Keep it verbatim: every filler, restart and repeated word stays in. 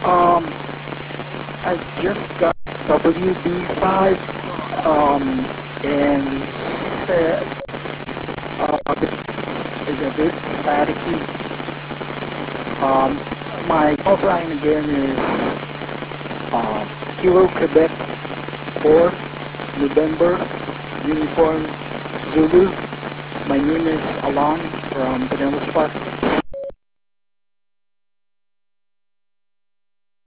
Um, I just got W B five, um, and said, uh, is a bit staticky. Um, my call sign again is, um, Kilo Quebec four, November, Uniform Zulu. My name is Alan from Pinellas Park.